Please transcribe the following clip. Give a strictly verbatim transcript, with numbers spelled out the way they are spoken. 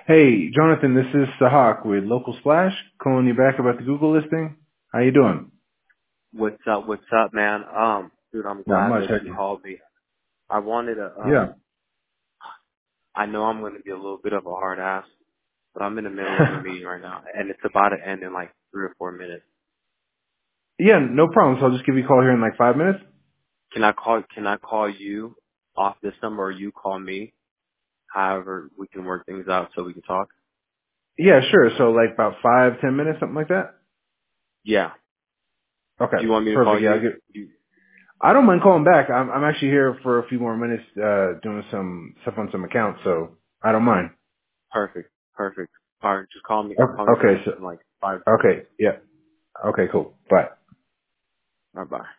Hey, Jonathan, this is Sahak with Local Splash, calling you back about the Google listing. How you doing? What's up? What's up, man? Um, dude, I'm Not glad much, that have you you? called me. I wanted to. Yeah. Um, I know I'm going to be a little bit of a hard ass, but I'm in the middle of a meeting right now, and it's about to end in like three or four minutes. yeah, no problem. So I'll just give you a call here in like five minutes. Can I call? Can I call you off this number, or you call me? However, we can work things out so we can talk. Yeah, sure. So like about five, ten minutes, something like that. Yeah. Okay, Do you want me to call perfect. Yeah, I'll you? get. You I don't mind calling back. I'm I'm actually here for a few more minutes, uh, doing some stuff on some accounts, so I don't mind. perfect. Perfect. All right, just call me. O- Call me back Okay, so in like five ten minutes. okay, yeah, okay, cool. Bye. Bye bye.